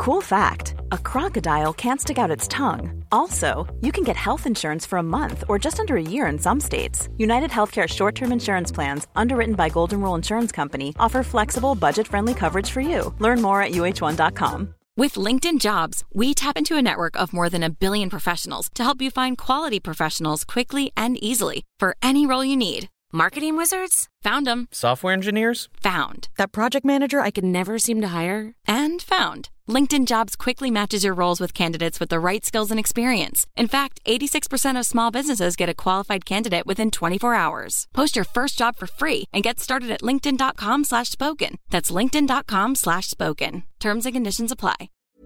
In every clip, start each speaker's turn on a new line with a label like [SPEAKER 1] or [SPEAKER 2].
[SPEAKER 1] Cool fact, a crocodile can't stick out its tongue. Also, you can get health insurance for a month or just under a year in some states. United Healthcare short-term insurance plans, underwritten by Golden Rule Insurance Company, offer flexible, budget-friendly coverage for you. Learn more at uh1.com.
[SPEAKER 2] With LinkedIn Jobs, we tap into a network of more than 1 billion professionals to help you find quality professionals quickly and easily for any role you need. Marketing wizards? Found them.
[SPEAKER 3] Software engineers?
[SPEAKER 2] Found. That project manager I could never seem to hire? And found. LinkedIn Jobs quickly matches your roles with candidates with the right skills and experience. In fact, 86% of small businesses get a qualified candidate within 24 hours. Post your first job for free and get started at linkedin.com/spoken. That's linkedin.com/spoken. Terms and conditions apply.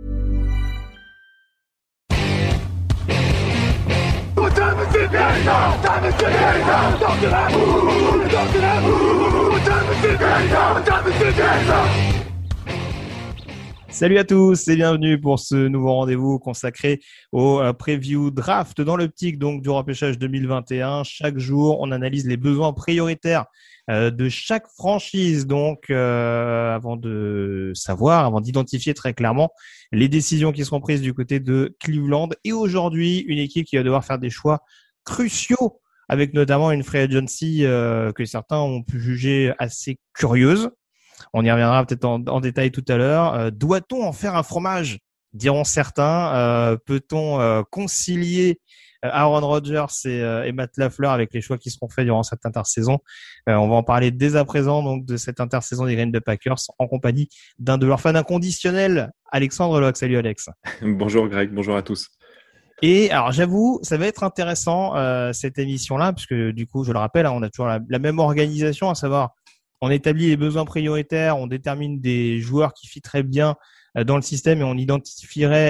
[SPEAKER 4] Salut à tous et bienvenue pour ce nouveau rendez-vous consacré au preview draft dans l'optique donc du repêchage 2021. Chaque jour, on analyse les besoins prioritaires de chaque franchise donc avant d'identifier très clairement les décisions qui seront prises du côté de Cleveland. Et aujourd'hui, une équipe qui va devoir faire des choix cruciaux avec notamment une free agency que certains ont pu juger assez curieuse. On y reviendra peut-être en détail tout à l'heure. Doit-on en faire un fromage, diront certains. Peut-on concilier Aaron Rodgers et Matt LaFleur avec les choix qui seront faits durant cette intersaison? On va en parler dès à présent donc de cette intersaison des Green Bay Packers en compagnie d'un de leurs fans inconditionnels, Alexandre Locke. Salut Alex.
[SPEAKER 5] Bonjour Greg, bonjour à tous.
[SPEAKER 4] Et alors j'avoue, ça va être intéressant cette émission-là, puisque du coup, je le rappelle, on a toujours la même organisation, à savoir on établit les besoins prioritaires, on détermine des joueurs qui fitteraient bien dans le système et on identifiera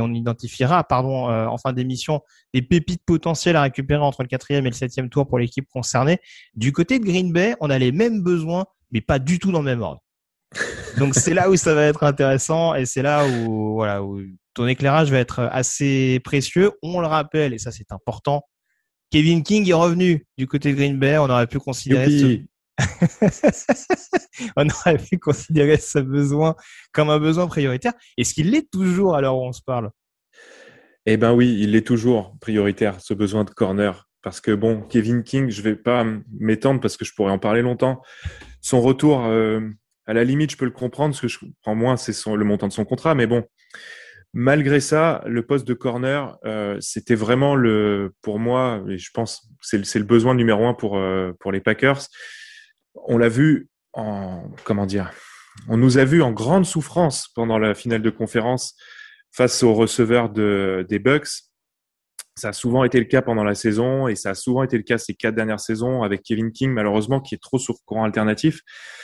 [SPEAKER 4] en fin d'émission des pépites potentielles à récupérer entre le 4e et le 7e tour pour l'équipe concernée. Du côté de Green Bay, on a les mêmes besoins, mais pas du tout dans le même ordre. Donc c'est là où ça va être intéressant et c'est là où ton éclairage va être assez précieux. On le rappelle, et ça c'est important, Kevin King est revenu du côté de Green Bay. On aurait pu considérer ce besoin comme un besoin prioritaire. Est-ce qu'il l'est toujours à l'heure où on se parle?
[SPEAKER 5] Eh ben oui, il est toujours prioritaire, ce besoin de corner. Parce que bon, Kevin King, je vais pas m'étendre parce que je pourrais en parler longtemps. Son retour, à la limite, je peux le comprendre parce que je comprends moins, c'est le montant de son contrat. Mais bon, malgré ça, le poste de corner, c'était vraiment pour moi, et je pense, c'est le besoin numéro 1 pour les Packers. On l'a vu on nous a vu en grande souffrance pendant la finale de conférence face aux receveurs des Bucks. Ça a souvent été le cas pendant la saison et ça a souvent été le cas ces 4 dernières saisons avec Kevin King, malheureusement, qui est trop sur courant alternatif.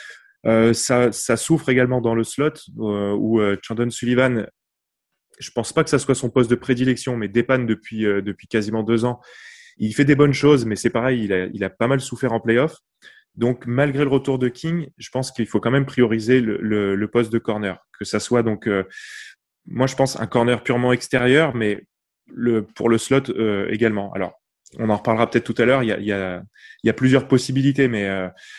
[SPEAKER 5] Ça souffre également dans le slot où Chandon Sullivan, je pense pas que ça soit son poste de prédilection, mais dépanne depuis quasiment 2 ans. Il fait des bonnes choses, mais c'est pareil, il a pas mal souffert en playoff. Donc, malgré le retour de King, je pense qu'il faut quand même prioriser le poste de corner. Que ça soit donc, moi je pense un corner purement extérieur, mais pour le slot également. Alors, on en reparlera peut-être tout à l'heure. Il y a plusieurs possibilités, mais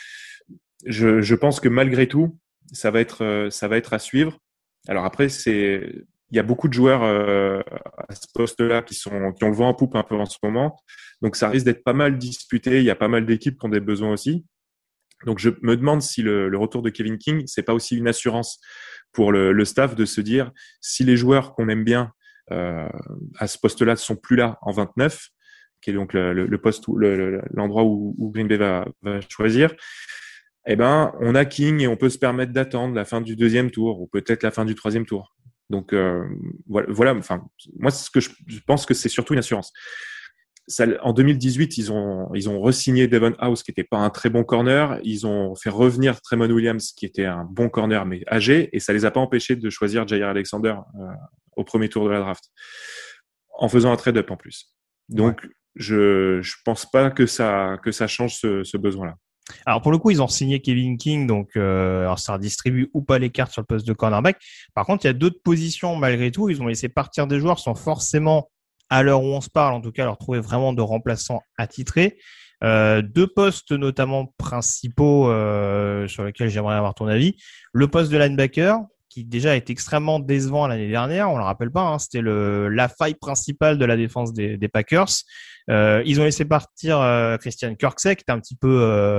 [SPEAKER 5] je pense que malgré tout, ça va être à suivre. Alors après, il y a beaucoup de joueurs à ce poste-là qui ont le vent en poupe un peu en ce moment. Donc, ça risque d'être pas mal disputé. Il y a pas mal d'équipes qui ont des besoins aussi. Donc, je me demande si le retour de Kevin King, c'est pas aussi une assurance pour le staff de se dire si les joueurs qu'on aime bien à ce poste-là sont plus là en 29, qui est donc le poste l'endroit où Green Bay va choisir. Eh ben, on a King et on peut se permettre d'attendre la fin du 2e tour ou peut-être la fin du 3e tour. Donc voilà. Enfin, moi, c'est ce que je pense que c'est surtout une assurance. En 2018, ils ont re-signé Devon House, qui n'était pas un très bon corner. Ils ont fait revenir Tremon Williams, qui était un bon corner, mais âgé, et ça les a pas empêchés de choisir Jaire Alexander au premier tour de la draft, en faisant un trade-up en plus. Donc, je pense pas que ça change ce besoin-là.
[SPEAKER 4] Alors pour le coup, ils ont signé Kevin King, donc alors ça redistribue ou pas les cartes sur le poste de cornerback. Par contre, il y a d'autres positions malgré tout. Ils ont laissé partir des joueurs sans forcément, à l'heure où on se parle, en tout cas, leur trouver vraiment de remplaçants attitrés. 2 postes notamment principaux sur lesquels j'aimerais avoir ton avis. Le poste de linebacker, qui déjà est extrêmement décevant l'année dernière. On le rappelle pas, hein, c'était la faille principale de la défense des Packers. Ils ont laissé partir Christian Kirksey, qui était un petit peu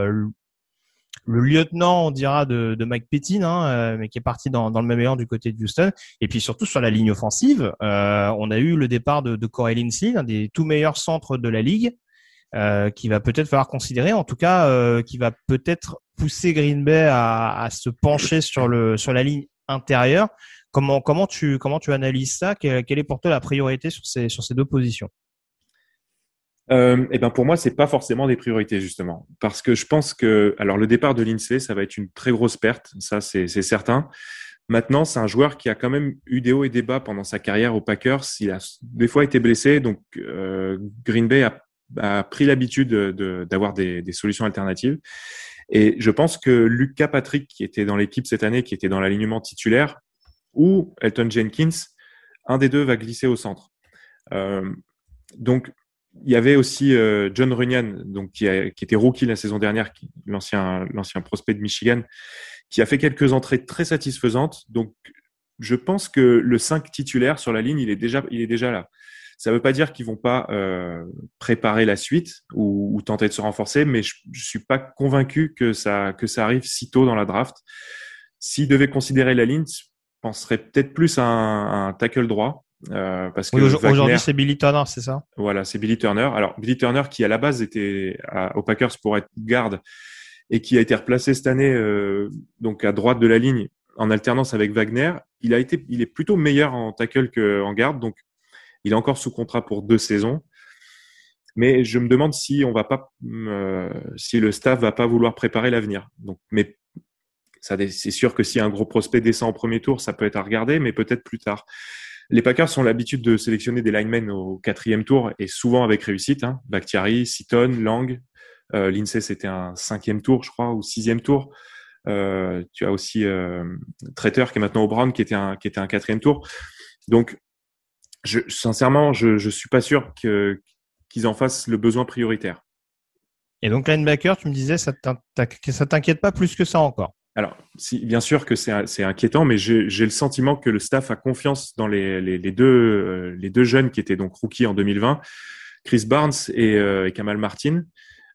[SPEAKER 4] le lieutenant, on dira, de Mike Pettin, hein, mais qui est parti dans le même élan du côté de Houston. Et puis surtout sur la ligne offensive, on a eu le départ de Corey Linsley, un des tout meilleurs centres de la ligue, qui va peut-être falloir considérer, en tout cas, qui va peut-être pousser Green Bay à se pencher sur la ligne intérieure. Comment tu analyses ça? Quelle est pour toi la priorité sur ces deux positions?
[SPEAKER 5] Eh ben pour moi, c'est pas forcément des priorités justement, parce que je pense que, alors le départ de Lindsay, ça va être une très grosse perte, ça c'est certain. Maintenant, c'est un joueur qui a quand même eu des hauts et des bas pendant sa carrière aux Packers. Il a des fois été blessé, donc Green Bay a pris l'habitude d'avoir des solutions alternatives. Et je pense que Lucas Patrick, qui était dans l'équipe cette année, qui était dans l'alignement titulaire, ou Elton Jenkins, un des deux va glisser au centre. Donc il y avait aussi John Runyan, donc qui était rookie la saison dernière, l'ancien prospect de Michigan, qui a fait quelques entrées très satisfaisantes. Donc, je pense que le 5 titulaire sur la ligne, il est déjà là. Ça ne veut pas dire qu'ils vont pas préparer la suite ou tenter de se renforcer, mais je suis pas convaincu que ça arrive si tôt dans la draft. S'ils devaient considérer la ligne, je penserais peut-être plus à un tackle droit. Parce que
[SPEAKER 4] aujourd'hui, c'est Billy Turner, c'est ça?
[SPEAKER 5] Voilà, c'est Billy Turner. Alors, Billy Turner, qui à la base était aux Packers pour être garde et qui a été replacé cette année donc à droite de la ligne en alternance avec Wagner, il est plutôt meilleur en tackle qu'en garde, donc il est encore sous contrat pour 2 saisons. Mais je me demande si si le staff va pas vouloir préparer l'avenir. Donc, mais c'est sûr que si un gros prospect descend au premier tour, ça peut être à regarder, mais peut-être plus tard. Les Packers ont l'habitude de sélectionner des linemen au 4e tour et souvent avec réussite. Hein. Bakhtiari, Seaton, Lang. Lindsay, c'était un 5e tour, je crois, ou 6e tour. Tu as aussi Treter qui est maintenant au Brown, qui était un 4e tour. Donc, sincèrement, je suis pas sûr qu'ils en fassent le besoin prioritaire.
[SPEAKER 4] Et donc, linebacker, tu me disais, ça t'inquiète pas plus que ça encore?
[SPEAKER 5] Alors, bien sûr que c'est inquiétant, mais j'ai le sentiment que le staff a confiance dans les deux jeunes qui étaient donc rookies en 2020, Chris Barnes et Kamal Martin.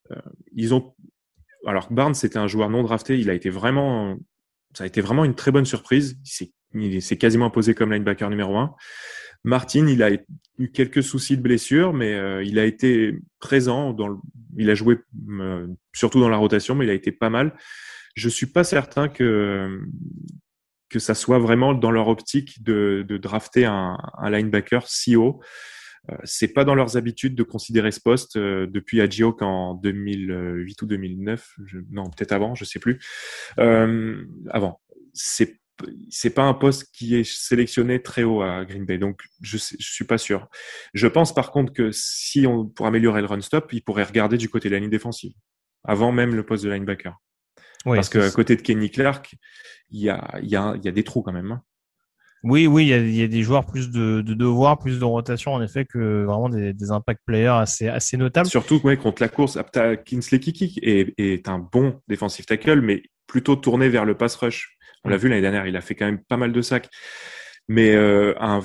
[SPEAKER 5] Alors Barnes, c'était un joueur non drafté, ça a été vraiment une très bonne surprise. Il s'est quasiment imposé comme linebacker numéro 1. Martin, il a eu quelques soucis de blessure, mais il a été présent il a joué surtout dans la rotation, mais il a été pas mal. Je suis pas certain que ça soit vraiment dans leur optique de drafter un linebacker si haut. C'est pas dans leurs habitudes de considérer ce poste depuis Agio en 2008 ou 2009. Non, peut-être avant, je sais plus. Avant. C'est pas un poste qui est sélectionné très haut à Green Bay, donc je suis pas sûr. Je pense par contre que pour améliorer le run stop, ils pourraient regarder du côté de la ligne défensive, avant même le poste de linebacker. Oui, parce qu'à côté de Kenny Clark, il y a des trous quand même. Hein.
[SPEAKER 4] Oui, il y a des joueurs plus de devoirs, plus de rotation en effet que vraiment des impact players assez notables.
[SPEAKER 5] Surtout contre la course, Kingsley Kiki est un bon defensive tackle, mais plutôt tourné vers le pass rush. On l'a vu l'année dernière, il a fait quand même pas mal de sacs. Mais une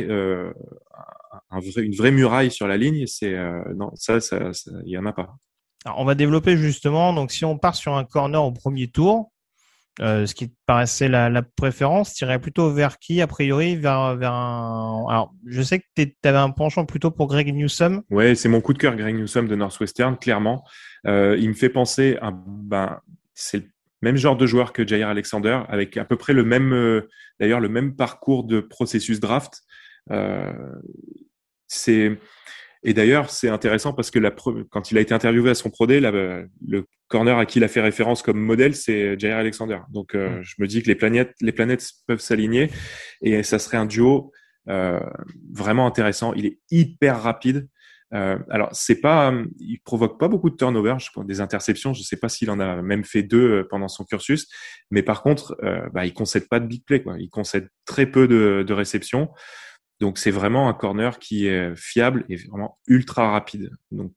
[SPEAKER 5] vraie muraille sur la ligne, non, ça il y en a pas.
[SPEAKER 4] Alors, on va développer justement. Donc, si on part sur un corner au premier tour, ce qui te paraissait la préférence, tu irais plutôt vers qui, a priori, vers un... Alors, je sais que tu avais un penchant plutôt pour Greg Newsome.
[SPEAKER 5] Ouais, c'est mon coup de cœur, Greg Newsome de Northwestern, clairement. Il me fait penser c'est le même genre de joueur que Jair Alexander, avec à peu près le même parcours de processus draft. Et d'ailleurs, c'est intéressant parce que quand il a été interviewé à son Pro Day, le corner à qui il a fait référence comme modèle, c'est Jair Alexander. Donc, je me dis que les planètes peuvent s'aligner et ça serait un duo vraiment intéressant. Il est hyper rapide. Alors, il provoque pas beaucoup de turnovers, des interceptions. Je sais pas s'il en a même fait 2 pendant son cursus, mais par contre, il concède pas de big play, quoi. Il concède très peu de réceptions. Donc, c'est vraiment un corner qui est fiable et vraiment ultra rapide. Donc,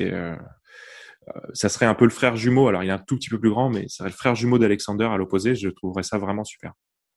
[SPEAKER 5] ça serait un peu le frère jumeau. Alors, il est un tout petit peu plus grand, mais ça serait le frère jumeau d'Alexander à l'opposé. Je trouverais ça vraiment super.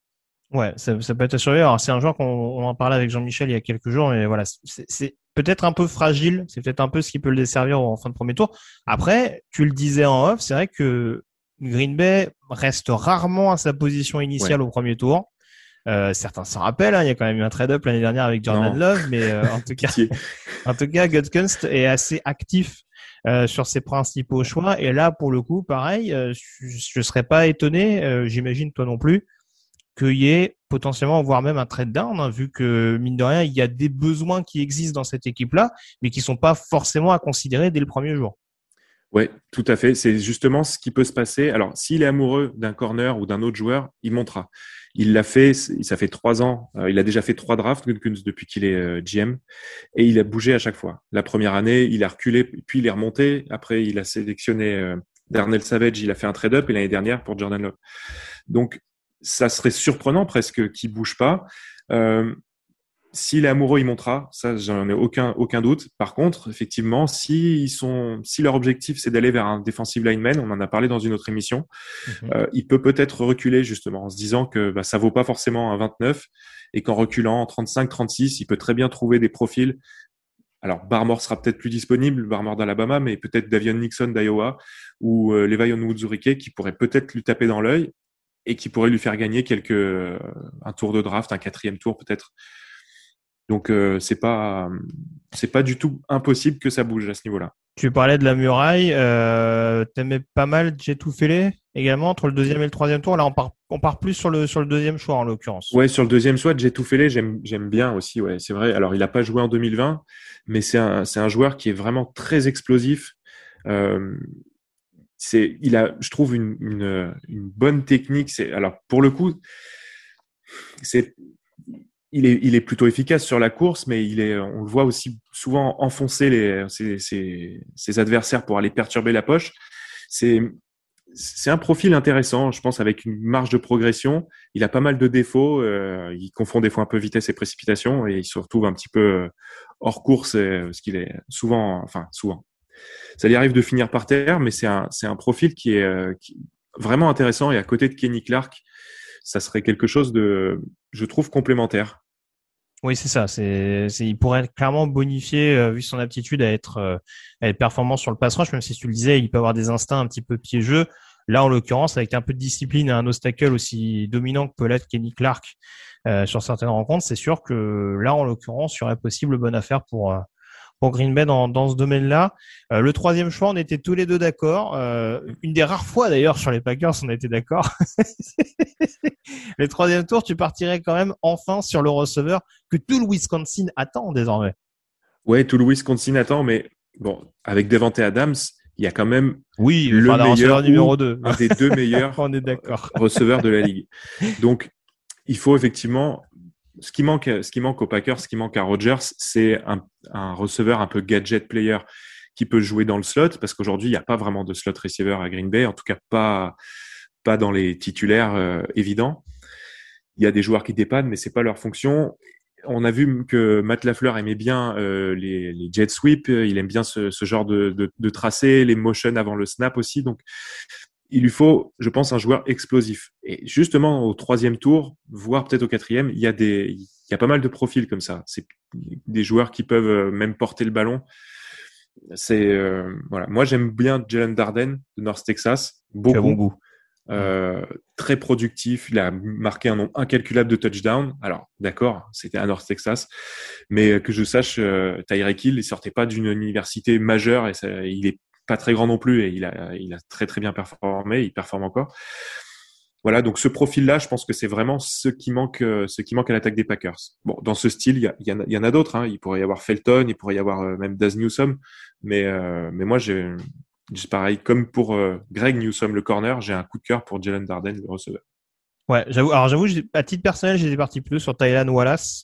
[SPEAKER 4] Ouais, ça peut être à surveiller. Alors, c'est un joueur on en parlait avec Jean-Michel il y a quelques jours, mais voilà, c'est peut-être un peu fragile. C'est peut-être un peu ce qui peut le desservir en fin de premier tour. Après, tu le disais en off, c'est vrai que Green Bay reste rarement à sa position initiale
[SPEAKER 5] Ouais.
[SPEAKER 4] au premier tour. Certains s'en rappellent, hein, il y a quand même eu un trade-up l'année dernière avec Jordan
[SPEAKER 5] Non,
[SPEAKER 4] Love, mais
[SPEAKER 5] pitié.
[SPEAKER 4] en tout cas, Gutekunst est assez actif sur ses principaux choix. Et là, pour le coup, pareil, je serais pas étonné, j'imagine toi non plus, qu'il y ait potentiellement, voire même un trade down, hein, vu que, mine de rien, il y a des besoins qui existent dans cette équipe-là, mais qui sont pas forcément à considérer dès le premier jour.
[SPEAKER 5] Ouais, tout à fait. C'est justement ce qui peut se passer. Alors, s'il est amoureux d'un corner ou d'un autre joueur, il montera. Il l'a fait, ça fait 3 ans. Il a déjà fait 3 drafts, Gutekunst, depuis qu'il est GM, et il a bougé à chaque fois. La première année, il a reculé, puis il est remonté. Après, il a sélectionné Darnell Savage, il a fait un trade-up, et l'année dernière pour Jordan Love. Donc, ça serait surprenant presque qu'il bouge pas. Euh, S'il est amoureux, il montera. Ça, j'en ai aucun doute. Par contre, effectivement, si leur objectif, c'est d'aller vers un defensive lineman, on en a parlé dans une autre émission,
[SPEAKER 4] Mhm.
[SPEAKER 5] il peut peut-être reculer, justement, en se disant que, ça vaut pas forcément un 29 et qu'en reculant en 35, 36, il peut très bien trouver des profils. Alors, Barmore sera peut-être plus disponible, Barmore d'Alabama, mais peut-être Davion Nixon d'Iowa ou Levi Onwuzurike qui pourrait peut-être lui taper dans l'œil et qui pourrait lui faire gagner un tour de draft, un 4e tour peut-être. Donc c'est pas du tout impossible que ça bouge à ce niveau-là.
[SPEAKER 4] Tu parlais de la muraille, t'aimais pas mal Djetou également entre le deuxième et le troisième tour. Là, on part plus sur le deuxième choix en l'occurrence.
[SPEAKER 5] Ouais, sur le deuxième SWAT, j'ai tout fait, j'aime bien aussi, ouais, c'est vrai. Alors il a pas joué en 2020, mais c'est un joueur qui est vraiment très explosif. Euh, je trouve une bonne technique. Alors pour le coup, c'est il est plutôt efficace sur la course, mais on le voit aussi souvent enfoncer ses adversaires pour aller perturber la poche. C'est, c'est un profil intéressant, je pense, avec une marge de progression. Il a pas mal de défauts. Il confond des fois un peu vitesse et précipitation et il se retrouve un petit peu hors course parce qu'il est souvent. Ça lui arrive de finir par terre, mais c'est un profil qui est vraiment intéressant et à côté de Kenny Clark, ça serait quelque chose de, je trouve, complémentaire.
[SPEAKER 4] Oui, c'est ça. Il pourrait être clairement bonifié vu son aptitude à être performant sur le pass rush, même si tu le disais, il peut avoir des instincts un petit peu piégeux. Là, en l'occurrence, avec un peu de discipline et un obstacle aussi dominant que peut l'être Kenny Clark sur certaines rencontres, c'est sûr que là, en l'occurrence, il y aurait possible bonne affaire pour Green Bay dans ce domaine-là. Le troisième choix, on était tous les deux d'accord. Une des rares fois d'ailleurs sur les Packers, on a été d'accord. Le troisième tour, tu partirais quand même enfin sur le receveur que tout le Wisconsin attend désormais.
[SPEAKER 5] Ouais, tout le Wisconsin attend, mais bon, avec Devante Adams, il y a quand même
[SPEAKER 4] Oui,
[SPEAKER 5] le
[SPEAKER 4] enfin, un receveur
[SPEAKER 5] meilleur ou
[SPEAKER 4] numéro 2.
[SPEAKER 5] un des deux meilleurs
[SPEAKER 4] On est d'accord.
[SPEAKER 5] receveurs de la ligue. Donc, il faut effectivement, ce qui manque aux Packers, ce qui manque à Rodgers, c'est un receveur un peu gadget player qui peut jouer dans le slot, parce qu'aujourd'hui, il n'y a pas vraiment de slot receiver à Green Bay, en tout cas pas dans les titulaires évidents. Il y a des joueurs qui dépannent, mais c'est pas leur fonction. On a vu que Matt LaFleur aimait bien les jet sweep, il aime bien ce genre de tracé, les motions avant le snap aussi. Donc, il lui faut, je pense, un joueur explosif. Et justement, au troisième tour, voire peut-être au quatrième, il y a pas mal de profils comme ça. C'est des joueurs qui peuvent même porter le ballon. Voilà. Moi, j'aime bien Jalen Darden de North Texas,
[SPEAKER 4] Tu as bon
[SPEAKER 5] beaucoup.
[SPEAKER 4] goût.
[SPEAKER 5] Très productif, il a marqué un nombre incalculable de touchdowns. Alors, d'accord, c'était à North Texas, mais que je sache, Tyreek Hill, il sortait pas d'une université majeure et il est pas très grand non plus et il a très très bien performé, il performe encore. Voilà, donc ce profil-là, je pense que c'est vraiment ce qui manque à l'attaque des Packers. Bon, dans ce style, il y en a d'autres. Hein. Il pourrait y avoir Felton, il pourrait y avoir même Daz Newsome, mais moi c'est pareil, comme pour Greg Newsome, le corner, j'ai un coup de cœur pour Jalen Darden, le receveur.
[SPEAKER 4] Ouais, j'avoue, à titre personnel, j'étais parti plus sur Tylan Wallace,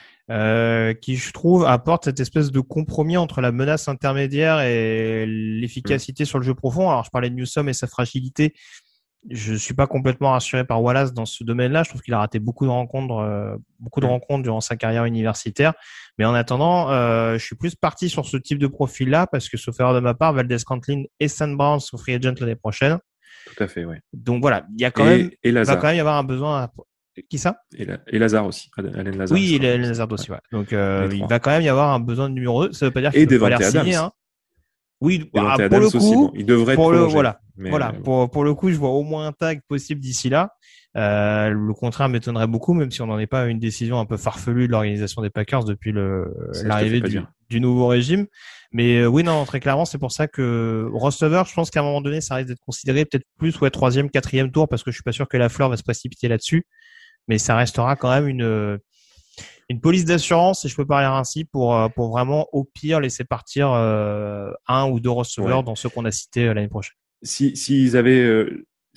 [SPEAKER 4] qui je trouve apporte cette espèce de compromis entre la menace intermédiaire et l'efficacité sur le jeu profond. Alors, je parlais de Newsome et sa fragilité. Je suis pas complètement rassuré par Wallace dans ce domaine-là. Je trouve qu'il a raté beaucoup de rencontres durant sa carrière universitaire. Mais en attendant, je suis plus parti sur ce type de profil-là parce que, sauf erreur de ma part, Valdez-Scantling et Stan Brown sont free agent l'année prochaine.
[SPEAKER 5] Tout à fait, ouais.
[SPEAKER 4] Donc voilà, il y a quand même,
[SPEAKER 5] Et
[SPEAKER 4] il va quand
[SPEAKER 5] Lazare.
[SPEAKER 4] même y avoir un besoin Qui ça?
[SPEAKER 5] Et Lazare aussi. Allen Lazare.
[SPEAKER 4] Oui, Allen Lazare aussi. Ouais. Donc, il va quand même y avoir un besoin de numéro 2. Ça veut pas dire qu'il va falloir signer. Hein. Oui,
[SPEAKER 5] pour le coup, aussi, bon, il devrait être prolongé.
[SPEAKER 4] Pour le coup, je vois au moins un tag possible d'ici là. Le contraire m'étonnerait beaucoup, même si on n'en est pas à une décision un peu farfelue de l'organisation des Packers depuis l'arrivée du nouveau régime. Mais oui, non, très clairement, c'est pour ça que receveur, je pense qu'à un moment donné, ça risque d'être considéré peut-être plus 3e, 4e tour, parce que je suis pas sûr que Lafleur va se précipiter là-dessus. Mais ça restera quand même une police d'assurance, si je peux parler ainsi, pour vraiment au pire laisser partir un ou deux receveurs dans ceux qu'on a cités l'année prochaine.
[SPEAKER 5] S'ils avaient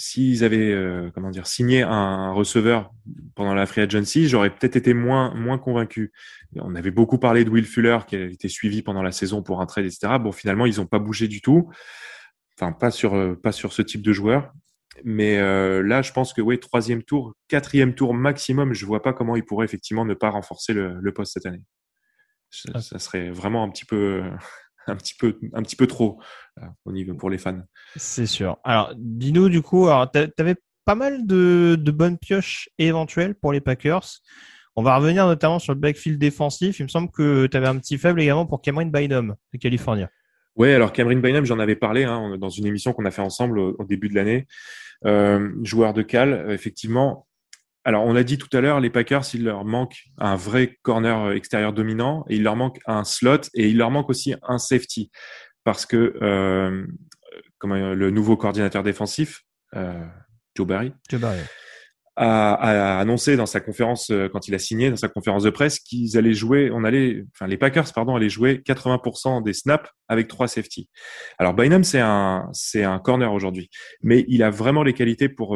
[SPEAKER 5] signé un receveur pendant la free agency, j'aurais peut-être été moins convaincu. On avait beaucoup parlé de Will Fuller qui a été suivi pendant la saison pour un trade, etc. Bon, finalement, ils n'ont pas bougé du tout. Enfin, pas sur ce type de joueur. Mais là, je pense que 3e tour, 4e tour maximum, je vois pas comment ils pourraient effectivement ne pas renforcer le poste cette année. Ça serait vraiment un petit peu trop au niveau pour les fans.
[SPEAKER 4] C'est sûr. Alors, dis-nous du coup, t'avais pas mal de bonnes pioches éventuelles pour les Packers. On va revenir notamment sur le backfield défensif. Il me semble que tu avais un petit faible également pour Camryn Bynum de Californie.
[SPEAKER 5] Ouais, alors Camryn Bynum, j'en avais parlé dans une émission qu'on a fait ensemble au début de l'année. Joueur de Cal, effectivement. Alors, on l'a dit tout à l'heure, les Packers, il leur manque un vrai corner extérieur dominant, et il leur manque un slot, et il leur manque aussi un safety, parce que le nouveau coordinateur défensif, Joe Barry, a annoncé dans sa conférence, quand il a signé dans sa conférence de presse, qu'ils allaient jouer, les Packers, allaient jouer 80% des snaps avec 3 safety. Alors Bynum, c'est un corner aujourd'hui, mais il a vraiment les qualités pour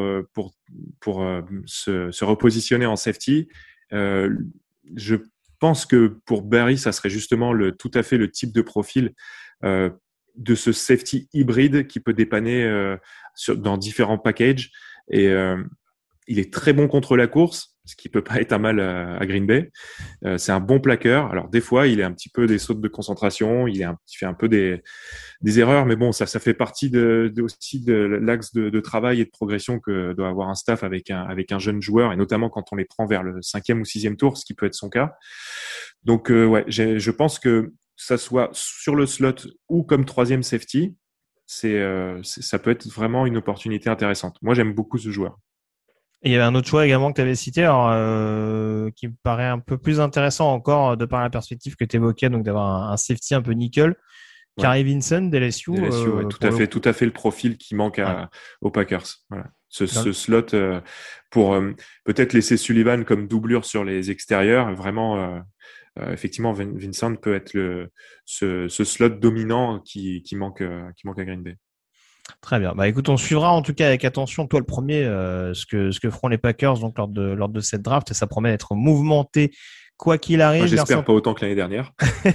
[SPEAKER 5] se repositionner en safety. Je pense que pour Barry, ça serait justement tout à fait le type de profil de ce safety hybride qui peut dépanner dans différents packages. Et il est très bon contre la course, ce qui peut pas être un mal à Green Bay. C'est un bon plaqueur. Alors des fois, il a un petit peu des sautes de concentration, il fait un peu des erreurs, mais bon, ça fait partie aussi de l'axe de travail et de progression que doit avoir un staff avec un jeune joueur, et notamment quand on les prend vers le 5e ou 6e tour, ce qui peut être son cas. Donc je pense que ça soit sur le slot ou comme 3e safety, ça peut être vraiment une opportunité intéressante. Moi, j'aime beaucoup ce joueur.
[SPEAKER 4] Et il y avait un autre choix également que tu avais cité, qui me paraît un peu plus intéressant encore de par la perspective que tu évoquais, donc d'avoir un safety un peu nickel. Carey Vinson d'LSU.
[SPEAKER 5] Tout à fait le profil qui manque aux Packers. Voilà. Ce slot pour peut-être laisser Sullivan comme doublure sur les extérieurs. Vraiment, effectivement, Vincent peut être ce slot dominant qui manque à Green Bay.
[SPEAKER 4] Très bien. Bah écoute, on suivra en tout cas avec attention, toi le premier, ce que feront les Packers donc lors de cette draft, et ça promet d'être mouvementé quoi qu'il arrive.
[SPEAKER 5] Moi, j'espère pas autant que l'année dernière.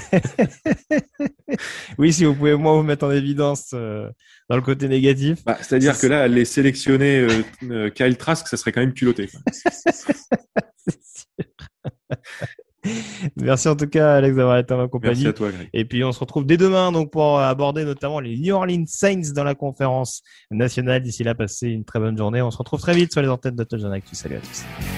[SPEAKER 4] Oui, si vous pouvez vous mettre en évidence dans le côté négatif.
[SPEAKER 5] C'est-à-dire que là, aller sélectionner Kyle Trask, ça serait quand même culotté.
[SPEAKER 4] C'est sûr. Merci en tout cas, Alex, d'avoir été en ma compagnie.
[SPEAKER 5] Merci à toi, Greg.
[SPEAKER 4] Et puis on se retrouve dès demain donc pour aborder notamment les New Orleans Saints dans la conférence nationale. D'ici là, passez une très bonne journée. On se retrouve très vite sur les antennes de Touchdown Actu. Salut à tous.